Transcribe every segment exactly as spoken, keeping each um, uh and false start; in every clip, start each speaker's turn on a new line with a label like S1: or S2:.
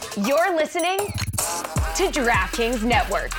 S1: You're listening to DraftKings Network.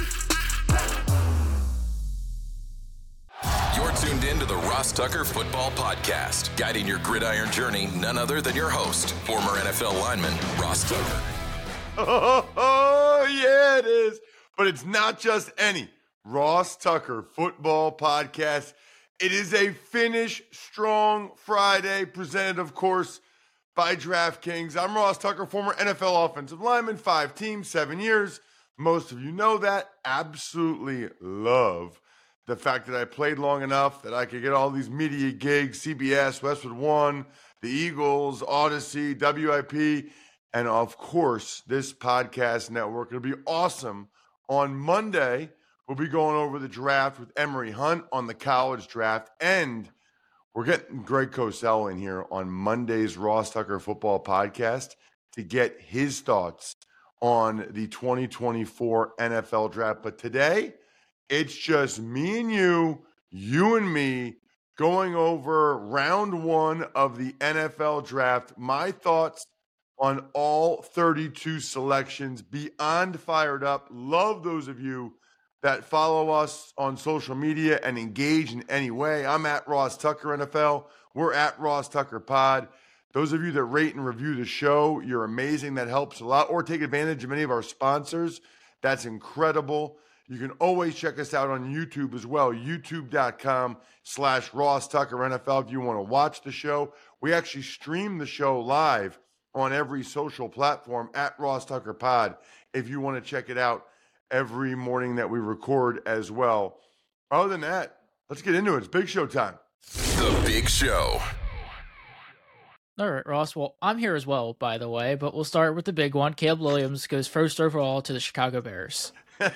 S2: You're tuned in to the Ross Tucker Football Podcast, guiding your gridiron journey, none other than your host, former N F L lineman, Ross Tucker.
S3: Oh, oh, yeah, it is. But it's not just any Ross Tucker Football Podcast. It is a Finish Strong Friday, presented, of course, by DraftKings. I'm Ross Tucker, former N F L offensive lineman, five teams, seven years. Most of you know that. Absolutely love the fact that I played long enough that I could get all these media gigs, C B S, Westwood One, the Eagles, Odyssey, W I P, and of course, this podcast network. It'll be awesome. On Monday, we'll be going over the draft with Emory Hunt on the college draft, and we're getting Greg Cosell in here on Monday's Ross Tucker Football Podcast to get his thoughts on the twenty twenty-four N F L Draft. But today, it's just me and you, you and me, going over round one of the N F L Draft. My thoughts on all thirty-two selections. Beyond fired up. Love those of you that follow us on social media and engage in any way. I'm at Ross Tucker N F L. We're at Ross Tucker Pod. Those of you that rate and review the show, you're amazing. That helps a lot. Or take advantage of any of our sponsors. That's incredible. You can always check us out on YouTube as well, youtube.com slash Ross Tucker N F L if you want to watch the show. We actually stream the show live on every social platform at Ross Tucker Pod if you want to check it out every morning that we record as well. Other than that, let's get into it. It's Big Show time.
S2: The Big Show.
S4: All right, Ross. Well, I'm here as well, by the way, but we'll start with the big one. Caleb Williams goes first overall to the Chicago Bears.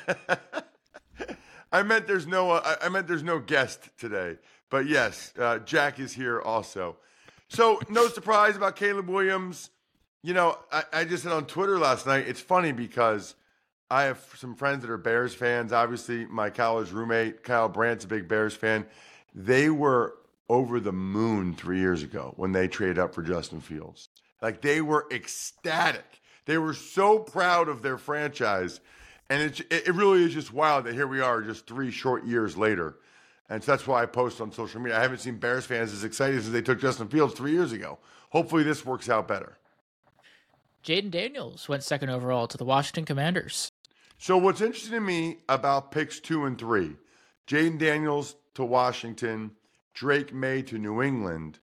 S3: I meant there's no uh, I meant there's no guest today, but yes, uh, Jack is here also. So no surprise about Caleb Williams. You know, I, I just said on Twitter last night, it's funny because I have some friends that are Bears fans. Obviously, my college roommate, Kyle Brandt's a big Bears fan. They were over the moon three years ago when they traded up for Justin Fields. Like, they were ecstatic. They were so proud of their franchise. And it, it really is just wild that here we are just three short years later. And so that's why I post on social media. I haven't seen Bears fans as excited as they took Justin Fields three years ago. Hopefully this works out better.
S4: Jaden Daniels went second overall to the Washington Commanders.
S3: So what's interesting to me about picks two and three, Jaden Daniels to Washington, Drake May to New England,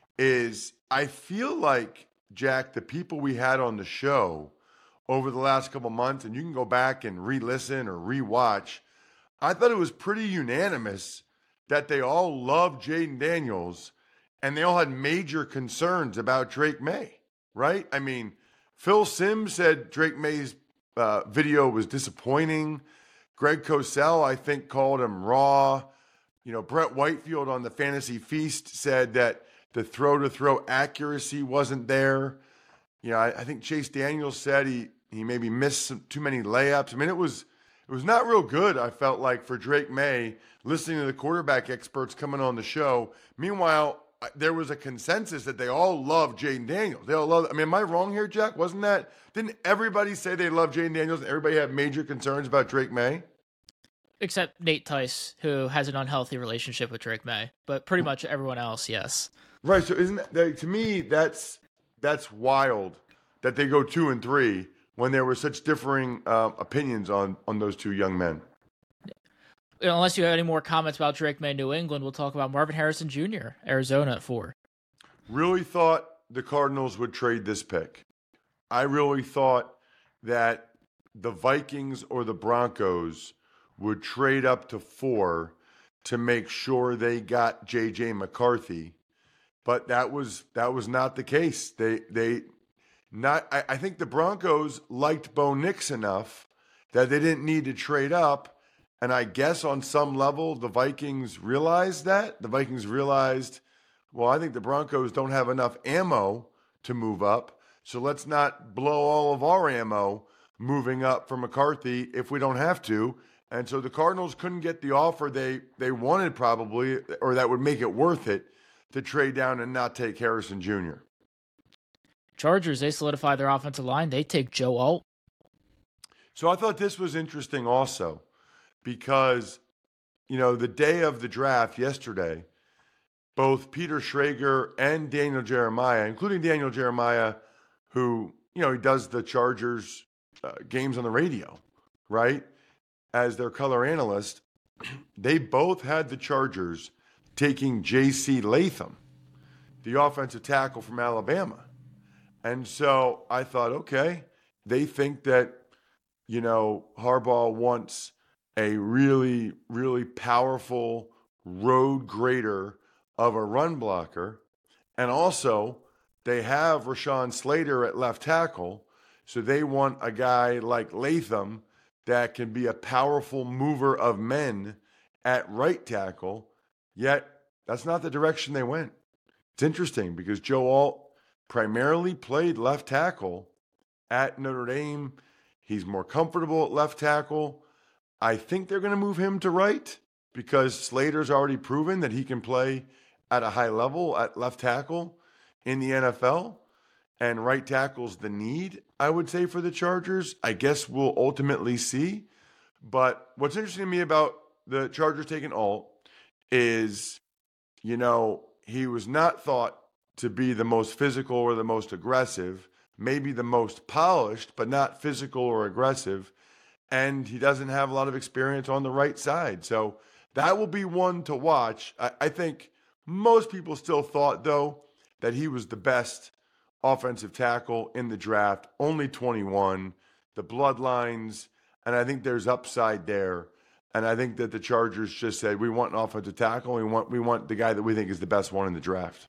S3: is I feel like, Jack, the people we had on the show over the last couple months, and you can go back and re-listen or re-watch, I thought it was pretty unanimous that they all loved Jaden Daniels and they all had major concerns about Drake May, right? I mean, Phil Simms said Drake May's uh, video was disappointing. Greg Cosell, I think, called him raw. You know, Brett Whitefield on the Fantasy Feast said that the throw-to-throw accuracy wasn't there. You know, I, I think Chase Daniels said he he maybe missed some, too many layups. I mean, it was it was not real good, I felt like, for Drake May, listening to the quarterback experts coming on the show. Meanwhile, there was a consensus that they all love Jaden Daniels. They all love. I mean, am I wrong here, Jack? Wasn't that? Didn't everybody say they love Jaden Daniels and everybody have major concerns about Drake May?
S4: Except Nate Tice, who has an unhealthy relationship with Drake May. But pretty much everyone else, yes.
S3: Right. So isn't that, to me, that's that's wild that they go two and three when there were such differing uh, opinions on on those two young men.
S4: Unless you have any more comments about Drake May, New England, we'll talk about Marvin Harrison Junior, Arizona at four.
S3: Really thought the Cardinals would trade this pick. I really thought that the Vikings or the Broncos would trade up to four to make sure they got J J McCarthy, but that was that was not the case. They they not. I, I think the Broncos liked Bo Nix enough that they didn't need to trade up. And I guess on some level, the Vikings realized that. The Vikings realized, well, I think the Broncos don't have enough ammo to move up, so let's not blow all of our ammo moving up for McCarthy if we don't have to. And so the Cardinals couldn't get the offer they, they wanted probably, or that would make it worth it, to trade down and not take Harrison Junior
S4: Chargers, they solidify their offensive line. They take Joe Alt.
S3: So I thought this was interesting also because, you know, the day of the draft yesterday, both Peter Schrager and Daniel Jeremiah, including Daniel Jeremiah, who, you know, he does the Chargers uh, games on the radio, right, as their color analyst, they both had the Chargers taking J C Latham, the offensive tackle from Alabama. And so I thought, okay, they think that, you know, Harbaugh wants a really, really powerful road grader of a run blocker. And also, they have Rashawn Slater at left tackle, so they want a guy like Latham that can be a powerful mover of men at right tackle, yet that's not the direction they went. It's interesting because Joe Alt primarily played left tackle at Notre Dame. He's more comfortable at left tackle. I think they're going to move him to right because Slater's already proven that he can play at a high level at left tackle in the N F L. And right tackle's the need, I would say, for the Chargers. I guess we'll ultimately see. But what's interesting to me about the Chargers taking Alt is, you know, he was not thought to be the most physical or the most aggressive, maybe the most polished, but not physical or aggressive. And he doesn't have a lot of experience on the right side. So that will be one to watch. I, I think most people still thought, though, that he was the best offensive tackle in the draft, only twenty-one, the bloodlines, and I think there's upside there. And I think that the Chargers just said, we want an offensive tackle. We want we want the guy that we think is the best one in the draft.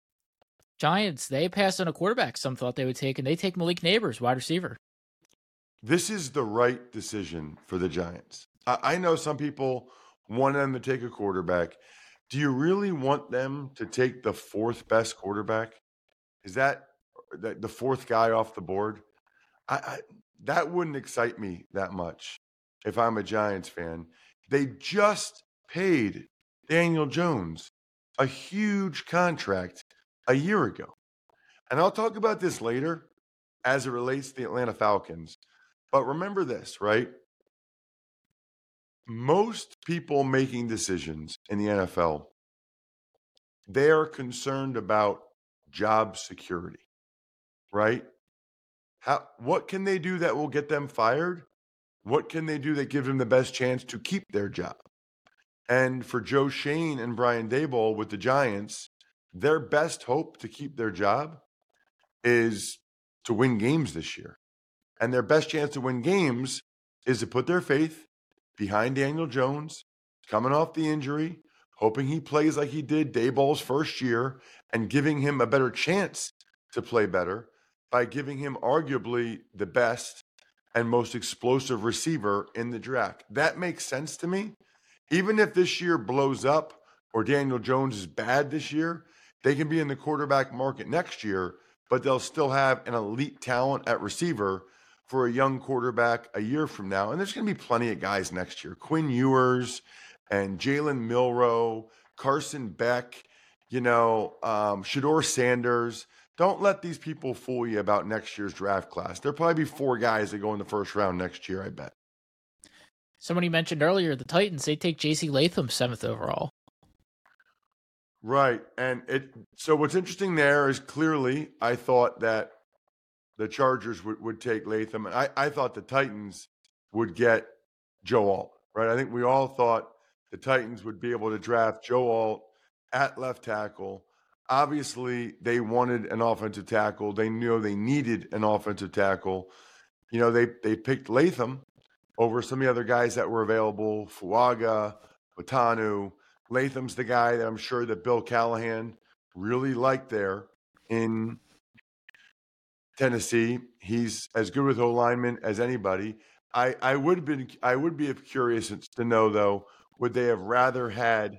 S4: Giants, they passed on a quarterback some thought they would take, and they take Malik Neighbors, wide receiver.
S3: This is the right decision for the Giants. I, I know some people want them to take a quarterback. Do you really want them to take the fourth best quarterback? Is that the, the fourth guy off the board? I, I that wouldn't excite me that much if I'm a Giants fan. They just paid Daniel Jones a huge contract a year ago. And I'll talk about this later as it relates to the Atlanta Falcons. But remember this, right? Most people making decisions in the N F L, they are concerned about job security, right? How, what can they do that will get them fired? What can they do that gives them the best chance to keep their job? And for Joe Schoen and Brian Daboll with the Giants, their best hope to keep their job is to win games this year. And their best chance to win games is to put their faith behind Daniel Jones, coming off the injury, hoping he plays like he did Daboll's first year, and giving him a better chance to play better by giving him arguably the best and most explosive receiver in the draft. That makes sense to me. Even if this year blows up or Daniel Jones is bad this year, they can be in the quarterback market next year, but they'll still have an elite talent at receiver for a young quarterback a year from now. And there's going to be plenty of guys next year. Quinn Ewers and Jalen Milroe, Carson Beck, you know, um, Shedeur Sanders. Don't let these people fool you about next year's draft class. There'll probably be four guys that go in the first round next year, I bet.
S4: Somebody mentioned earlier, the Titans, they take J C Latham seventh overall.
S3: Right. And it. So what's interesting there is clearly I thought that the Chargers would, would take Latham. And I, I thought the Titans would get Joe Alt, right? I think we all thought the Titans would be able to draft Joe Alt at left tackle. Obviously, they wanted an offensive tackle. They knew they needed an offensive tackle. You know, they they picked Latham over some of the other guys that were available, Fuaga, Patanu. Latham's the guy that I'm sure that Bill Callahan really liked there in Tennessee. He's as good with O-linemen as anybody. I, I would be I would be curious to know, though, would they have rather had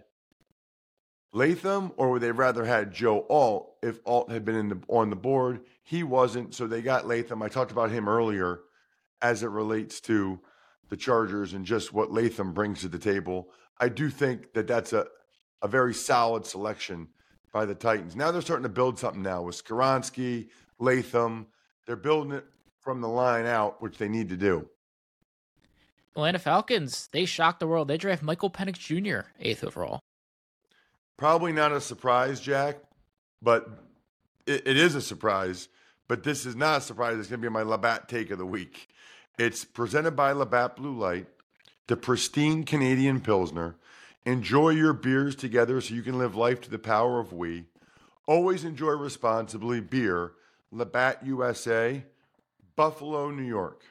S3: Latham or would they rather had Joe Alt if Alt had been in the, on the board? He wasn't, so they got Latham. I talked about him earlier as it relates to the Chargers and just what Latham brings to the table. I do think that that's a, a very solid selection by the Titans. Now they're starting to build something now with Skoronski, Latham. They're building it from the line out, which they need to do.
S4: Atlanta Falcons, they shocked the world. They draft Michael Penix Junior eighth overall.
S3: Probably not a surprise, Jack, but it, it is a surprise. But this is not a surprise. It's going to be my Labatt take of the week. It's presented by Labatt Blue Light, the pristine Canadian Pilsner. Enjoy your beers together so you can live life to the power of we. Always enjoy responsibly. Beer, Labatt U S A, Buffalo, New York.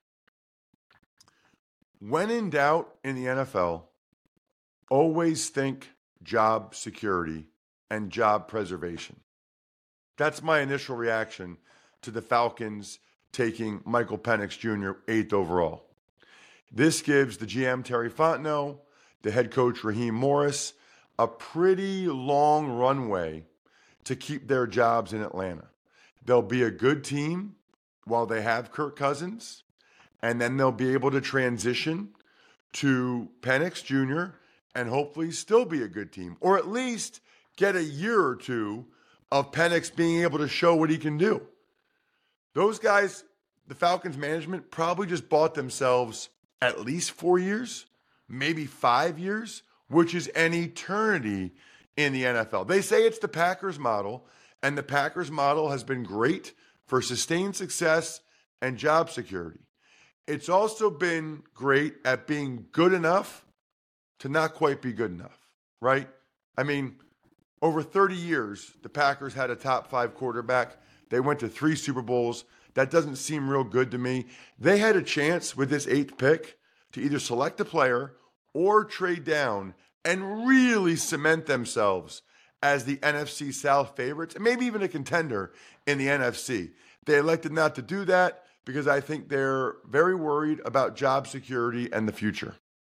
S3: When in doubt in the N F L, always think job security and job preservation. That's my initial reaction to the Falcons taking Michael Penix Junior eighth overall. This gives the G M Terry Fontenot, the head coach Raheem Morris, a pretty long runway to keep their jobs in Atlanta. They'll be a good team while they have Kirk Cousins, and then they'll be able to transition to Penix Junior and hopefully still be a good team, or at least get a year or two of Penix being able to show what he can do. Those guys, the Falcons management, probably just bought themselves at least four years, maybe five years, which is an eternity in the N F L. They say it's the Packers model, and the Packers model has been great for sustained success and job security. It's also been great at being good enough to not quite be good enough, right? I mean, over thirty years, the Packers had a top five quarterback. They went to three Super Bowls. That doesn't seem real good to me. They had a chance with this eighth pick to either select a player or trade down and really cement themselves as the N F C South favorites, and maybe even a contender in the N F C. They elected not to do that because I think they're very worried about job security and the future.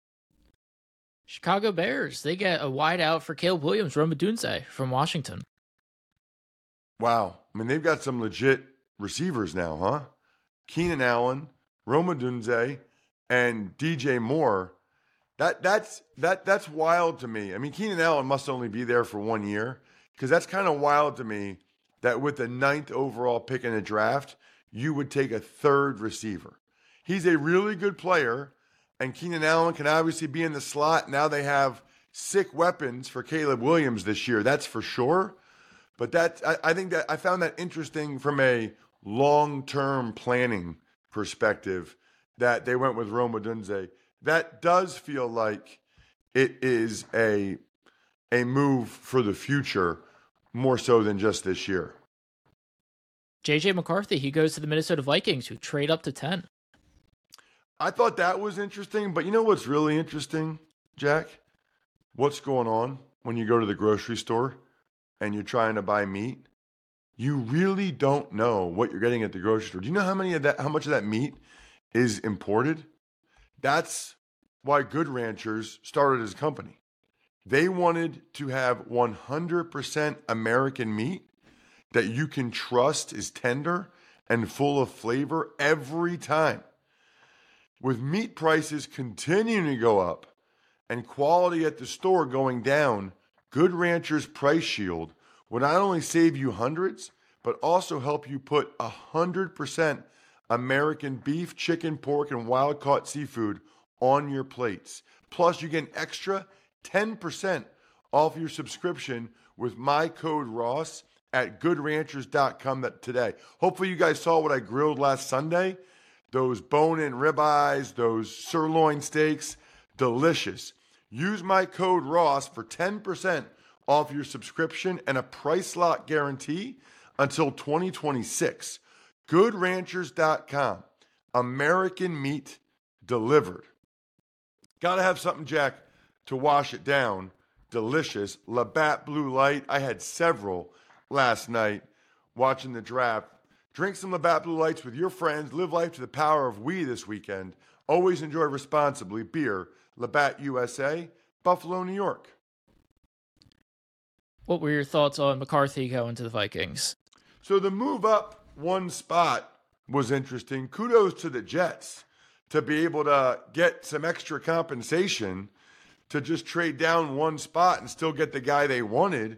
S4: Chicago Bears, they get a wide out for Caleb Williams, Rome Odunze from Washington.
S3: Wow. I mean, they've got some legit receivers now, huh? Keenan Allen, Rome Odunze, and D J Moore. That that's that that's wild to me. I mean, Keenan Allen must only be there for one year, because that's kind of wild to me that with the ninth overall pick in the draft, you would take a third receiver. He's a really good player, and Keenan Allen can obviously be in the slot. Now they have sick weapons for Caleb Williams this year, that's for sure. But that I, I think that I found that interesting from a long-term planning perspective that they went with Rome Odunze. That does feel like it is a, a move for the future more so than just this year.
S4: J J McCarthy, he goes to the Minnesota Vikings, who trade up to ten.
S3: I thought that was interesting, but you know what's really interesting, Jack? What's going on when you go to the grocery store and you're trying to buy meat? You really don't know what you're getting at the grocery store. Do you know how many of that, how much of that meat is imported? That's why Good Ranchers started as a company. They wanted to have one hundred percent American meat that you can trust is tender and full of flavor every time. With meat prices continuing to go up and quality at the store going down, Good Ranchers Price Shield will not only save you hundreds, but also help you put one hundred percent American beef, chicken, pork, and wild-caught seafood on your plates. Plus, you get an extra ten percent off your subscription with my code Ross at good ranchers dot com today. Hopefully you guys saw what I grilled last Sunday. Those bone-in ribeyes, those sirloin steaks, delicious. Use my code Ross for ten percent off your subscription and a price lock guarantee until twenty twenty-six. good ranchers dot com. American meat delivered. Got to have something, Jack, to wash it down. Delicious. Labatt Blue Light. I had several last night watching the draft. Drink some Labatt Blue Lights with your friends. Live life to the power of we this weekend. Always enjoy responsibly. Beer, Labatt U S A, Buffalo, New York.
S4: What were your thoughts on McCarthy going to the Vikings?
S3: So the move up one spot was interesting. Kudos to the Jets to be able to get some extra compensation to just trade down one spot and still get the guy they wanted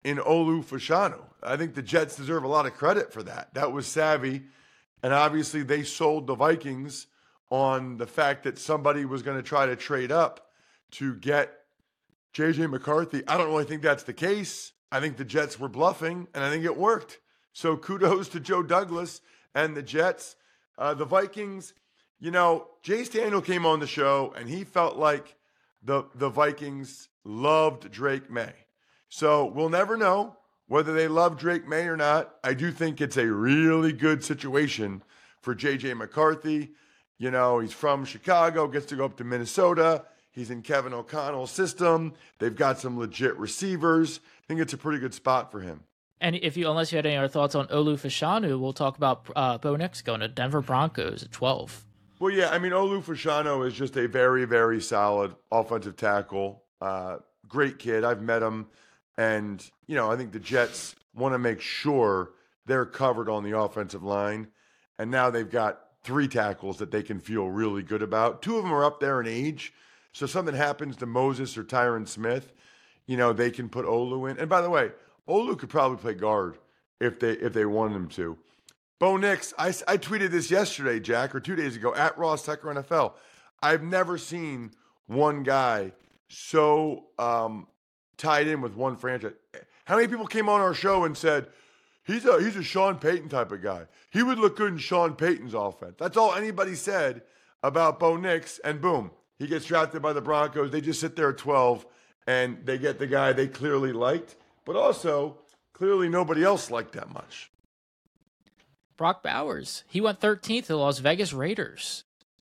S3: in Olu Fashanu. I think the Jets deserve a lot of credit for that. That was savvy. And obviously they sold the Vikings on the fact that somebody was going to try to trade up to get J J McCarthy. I don't really think that's the case. I think the Jets were bluffing, and I think it worked. So kudos to Joe Douglas and the Jets. Uh, the Vikings, you know, Jay Daniel came on the show, and he felt like the, the Vikings loved Drake May. So we'll never know whether they love Drake May or not. I do think it's a really good situation for J J McCarthy. You know, he's from Chicago, gets to go up to Minnesota. He's in Kevin O'Connell's system. They've got some legit receivers. I think it's a pretty good spot for him.
S4: And if you, unless you had any other thoughts on Olu Fashanu, we'll talk about uh, Bo Nix going to Denver Broncos at twelve.
S3: Well, yeah, I mean, Olu Fashanu is just a very, very solid offensive tackle. Uh, great kid. I've met him. And, you know, I think the Jets want to make sure they're covered on the offensive line. And now they've got three tackles that they can feel really good about. Two of them are up there in age. So if something happens to Moses or Tyron Smith, you know, they can put Olu in. And by the way, Olu could probably play guard if they if they wanted him to. Bo Nix, I, I tweeted this yesterday, Jack, or two days ago, at Ross Tucker N F L. I've never seen one guy so um, tied in with one franchise. How many people came on our show and said, he's a, he's a Sean Payton type of guy. He would look good in Sean Payton's offense. That's all anybody said about Bo Nix, and boom. He gets drafted by the Broncos. They just sit there at twelve, and they get the guy they clearly liked, but also clearly nobody else liked that much.
S4: Brock Bowers. He went thirteenth to the Las Vegas Raiders.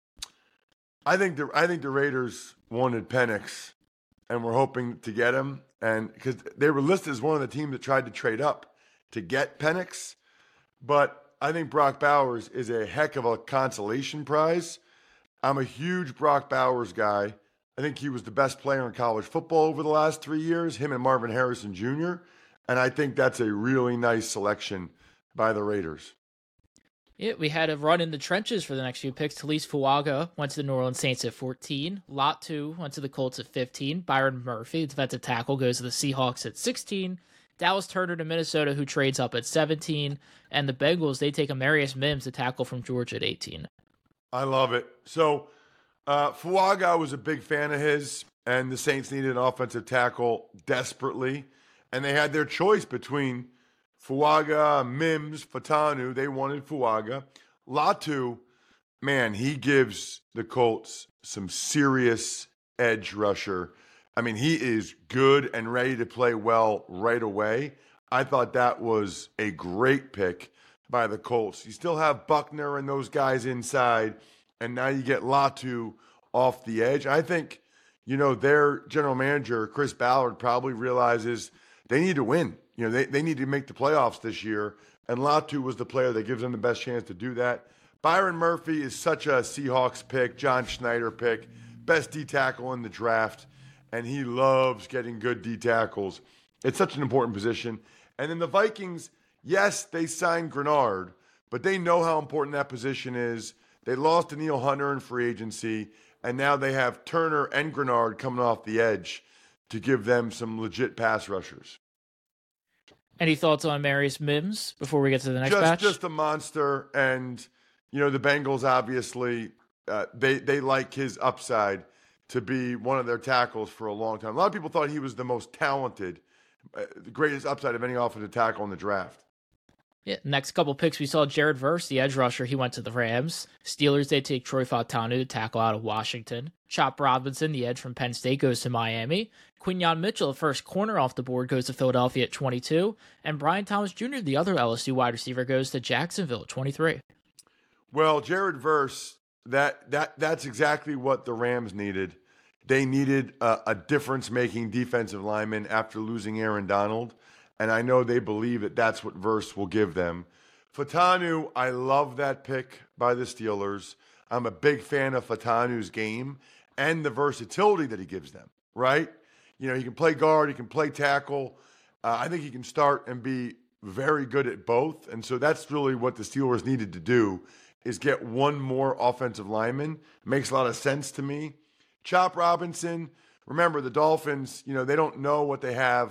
S3: I think the I think the Raiders wanted Penix, and were hoping to get him, and because they were listed as one of the teams that tried to trade up to get Penix, but I think Brock Bowers is a heck of a consolation prize. I'm a huge Brock Bowers guy. I think he was the best player in college football over the last three years, him and Marvin Harrison Junior And I think that's a really nice selection by the Raiders.
S4: Yeah, we had a run in the trenches for the next few picks. Talise Fuaga went to the New Orleans Saints at fourteen. Latu went to the Colts at fifteen. Byron Murphy, defensive tackle, goes to the Seahawks at sixteen. Dallas Turner to Minnesota, who trades up at seventeen. And the Bengals, they take Amarius Mims, the tackle from Georgia, at eighteen.
S3: I love it. So uh, Fuaga was a big fan of his, and the Saints needed an offensive tackle desperately. And they had their choice between Fuaga, Mims, Fatanu. They wanted Fuaga. Latu, man, he gives the Colts some serious edge rusher. I mean, he is good and ready to play well right away. I thought that was a great pick by the Colts. You still have Buckner and those guys inside, and now you get Latu off the edge. I think, you know, their general manager, Chris Ballard, probably realizes they need to win. You know, they, they need to make the playoffs this year, and Latu was the player that gives them the best chance to do that. Byron Murphy is such a Seahawks pick, John Schneider pick, best D tackle in the draft, and he loves getting good D tackles. It's such an important position. And then the Vikings, yes, they signed Grenard, but they know how important that position is. They lost Danielle Hunter in free agency, and now they have Turner and Grenard coming off the edge to give them some legit pass rushers.
S4: Any thoughts on Amarius Mims before we get to the next
S3: just,
S4: batch?
S3: Just a monster, and you know the Bengals obviously uh, they they like his upside to be one of their tackles for a long time. A lot of people thought he was the most talented, uh, the greatest upside of any offensive tackle in the draft.
S4: Yeah, next couple picks, we saw Jared Verse, the edge rusher. He went to the Rams. Steelers, they take Troy Fautanu to tackle out of Washington. Chop Robinson, the edge from Penn State, goes to Miami. Quinyon Mitchell, the first corner off the board, goes to Philadelphia at twenty-two. And Brian Thomas Junior, the other L S U wide receiver, goes to Jacksonville at twenty-three.
S3: Well, Jared Verse, that that that's exactly what the Rams needed. They needed a, a difference-making defensive lineman after losing Aaron Donald. And I know they believe that that's what Verse will give them. Fatanu, I love that pick by the Steelers. I'm a big fan of Fatanu's game and the versatility that he gives them, right? You know, he can play guard, he can play tackle. Uh, I think he can start and be very good at both. And so that's really what the Steelers needed to do, is get one more offensive lineman. Makes a lot of sense to me. Chop Robinson, remember the Dolphins, you know, they don't know what they have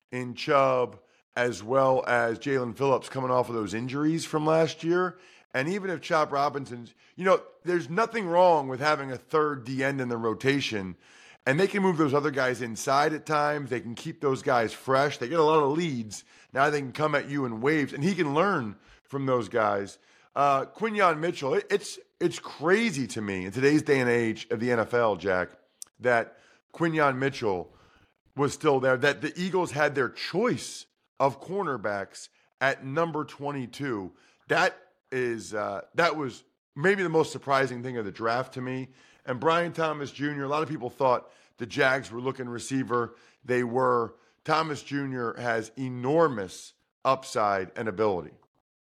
S3: in Chubb, as well as Jalen Phillips coming off of those injuries from last year. And even if Chop Robinson's, you know, there's nothing wrong with having a third D end in the rotation, and they can move those other guys inside at times. They can keep those guys fresh. They get a lot of leads. Now they can come at you in waves, and he can learn from those guys. Uh, Quinyon Mitchell, it, it's it's crazy to me in today's day and age of the N F L, Jack, that Quinyon Mitchell was still there, that the Eagles had their choice of cornerbacks at number twenty-two. That is uh, that was maybe the most surprising thing of the draft to me. And Brian Thomas Junior, a lot of people thought the Jags were looking receiver. They were. Thomas Junior has enormous upside and ability.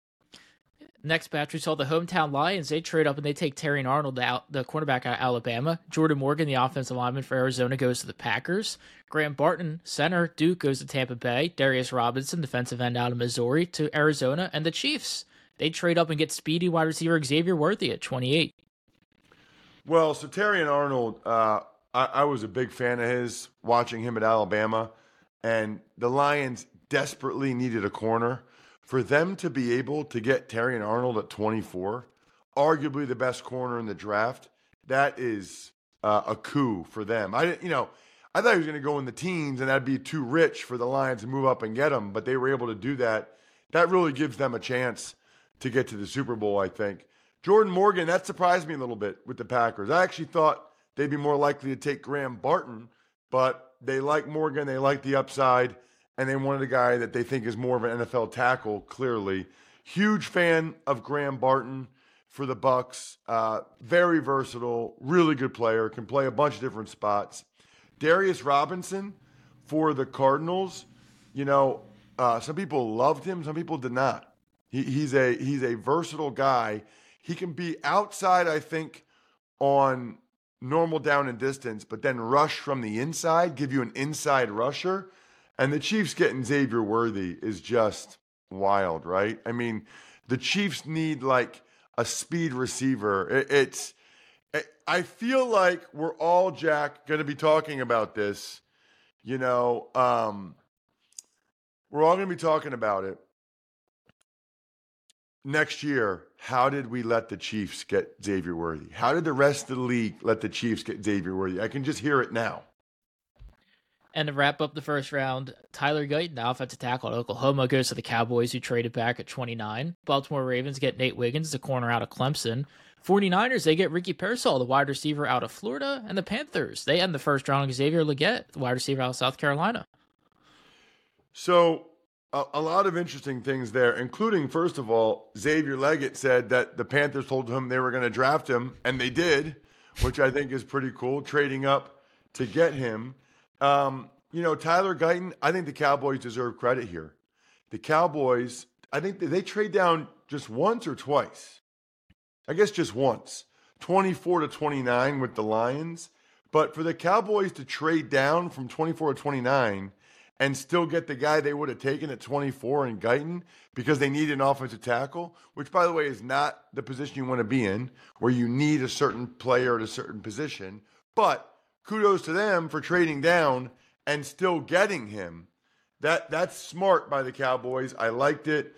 S4: Next batch, we saw the hometown Lions. They trade up and they take Terrion Arnold, the, the cornerback out of Alabama. Jordan Morgan, the offensive lineman for Arizona, goes to the Packers. Graham Barton, center, Duke, goes to Tampa Bay. Darius Robinson, defensive end out of Missouri, to Arizona. And the Chiefs, they trade up and get speedy wide receiver Xavier Worthy at twenty-eight.
S3: Well, so Terrion Arnold, uh, I, I was a big fan of his, watching him at Alabama. And the Lions desperately needed a corner. For them to be able to get Terrion Arnold at twenty-four, arguably the best corner in the draft, that is uh, a coup for them. I didn't, you know, I thought he was going to go in the teens, and that'd be too rich for the Lions to move up and get him. But they were able to do that. That really gives them a chance to get to the Super Bowl, I think. Jordan Morgan, that surprised me a little bit with the Packers. I actually thought they'd be more likely to take Graham Barton, but they like Morgan, they like the upside, and they wanted a guy that they think is more of an N F L tackle, clearly. Huge fan of Graham Barton for the Bucs. Uh, very versatile, really good player, can play a bunch of different spots. Darius Robinson for the Cardinals, you know, uh, some people loved him, some people did not. He, he's a he's a versatile guy. He can be outside, I think, on normal down and distance, but then rush from the inside, give you an inside rusher. And the Chiefs getting Xavier Worthy is just wild, right? I mean, the Chiefs need like a speed receiver. It, it's, it, I feel like we're all, Jack, going to be talking about this. You know, um, we're all going to be talking about it next year. How did we let the Chiefs get Xavier Worthy? How did the rest of the league let the Chiefs get Xavier Worthy? I can just hear it now.
S4: And to wrap up the first round, Tyler Guyton, the offensive tackle at Oklahoma, goes to the Cowboys, who traded back at twenty-nine. Baltimore Ravens get Nate Wiggins, the corner out of Clemson. 49ers, they get Ricky Pearsall, the wide receiver out of Florida. And the Panthers, they end the first round on Xavier Legette, the wide receiver out of South Carolina.
S3: So a, a lot of interesting things there, including, first of all, Xavier Legette said that the Panthers told him they were going to draft him, and they did, which I think is pretty cool, trading up to get him. Um, you know, Tyler Guyton, I think the Cowboys deserve credit here. The Cowboys, I think they trade down just once or twice. I guess just once. twenty-four to twenty-nine with the Lions. But for the Cowboys to trade down from twenty-four to twenty-nine and still get the guy they would have taken at twenty-four in Guyton because they need an offensive tackle, which, by the way, is not the position you want to be in, where you need a certain player at a certain position. But kudos to them for trading down and still getting him. That that's smart by the Cowboys. I liked it.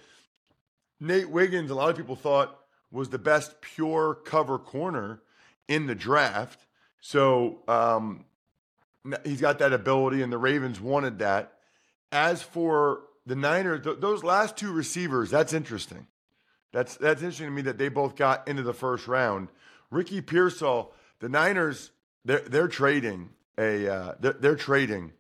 S3: Nate Wiggins, a lot of people thought, was the best pure cover corner in the draft. So um, he's got that ability, and the Ravens wanted that. As for the Niners, th- those last two receivers, that's interesting. That's that's interesting to me that they both got into the first round. Ricky Pearsall, the Niners, They're they're trading a uh, they're, they're trading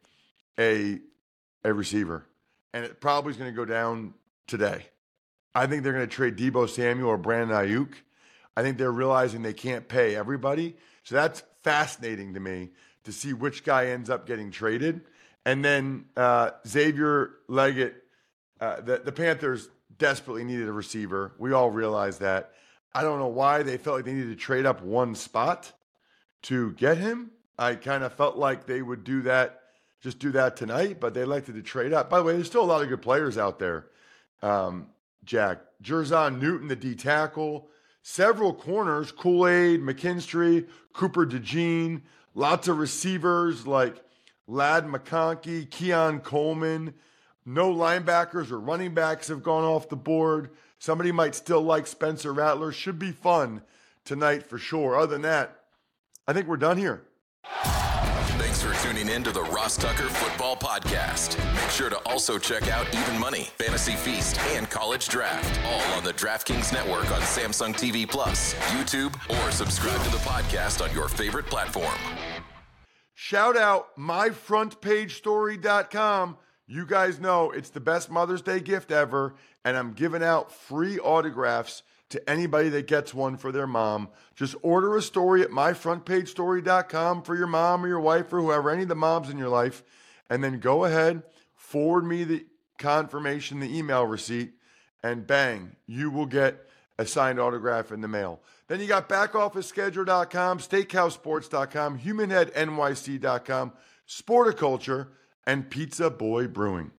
S3: a a receiver, and it probably is going to go down today. I think they're going to trade Deebo Samuel or Brandon Ayuk. I think they're realizing they can't pay everybody, so that's fascinating to me to see which guy ends up getting traded. And then uh, Xavier Legette, uh, the the Panthers desperately needed a receiver. We all realize that. I don't know why they felt like they needed to trade up one spot to get him. I kind of felt like they would do that, just do that tonight, but they elected to trade up. By the way, there's still a lot of good players out there, um, Jack. Jerzon Newton, the D tackle, several corners, Kool-Aid, McKinstry, Cooper DeJean, lots of receivers like Ladd McConkey, Keon Coleman, No linebackers or running backs have gone off the board. Somebody might still like Spencer Rattler. Should be fun tonight for sure. Other than that, I think we're done here.
S2: Thanks for tuning in to the Ross Tucker Football Podcast. Make sure to also check out Even Money, Fantasy Feast, and College Draft, all on the DraftKings Network on Samsung T V Plus, YouTube, or subscribe to the podcast on your favorite platform.
S3: Shout out my front page story dot com. You guys know it's the best Mother's Day gift ever, and I'm giving out free autographs to anybody that gets one for their mom. Just order a story at my front page story dot com for your mom or your wife or whoever, any of the moms in your life, and then go ahead, forward me the confirmation, the email receipt, and bang, you will get a signed autograph in the mail. Then you got back office schedule dot com, steakhouse sports dot com, human head N Y C dot com, Sporticulture, and Pizza Boy Brewing.